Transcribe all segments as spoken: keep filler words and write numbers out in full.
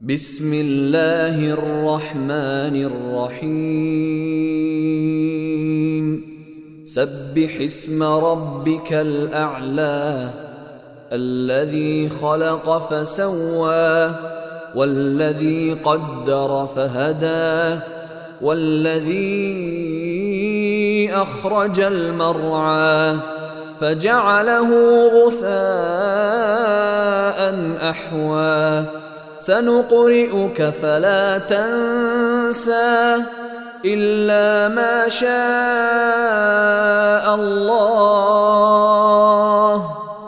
بسم الله الرحمن الرحيم سبح اسم ربك الأعلى الذي خلق فسوى والذي قدر فهدى والذي أخرج المرعى فجعله غثاء أحوى سنقرئك فلا تنسى إلا ما شاء الله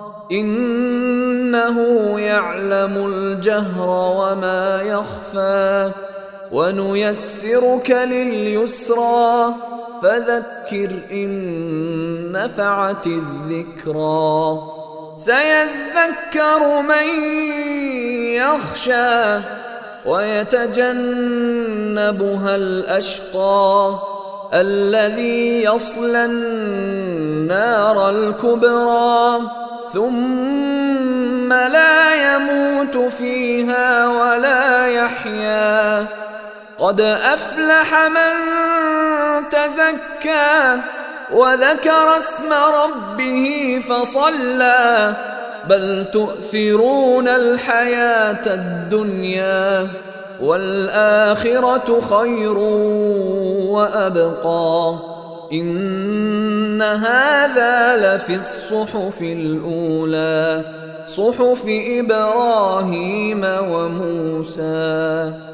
إنه يعلم الجهر وما يخفى ونيسرك لليسرى فذكر إن نفعت الذكرى سيذكر من يخشى ويتجنبها الأشقى الذي يصلى النار الكبرى ثم لا يموت فيها ولا يحيا قد أفلح من تزكى وذكر اسم ربه فصلى بل تؤثرون الحياة الدنيا والآخرة خير وأبقى إن هذا لفي الصحف الأولى صحف إبراهيم وموسى.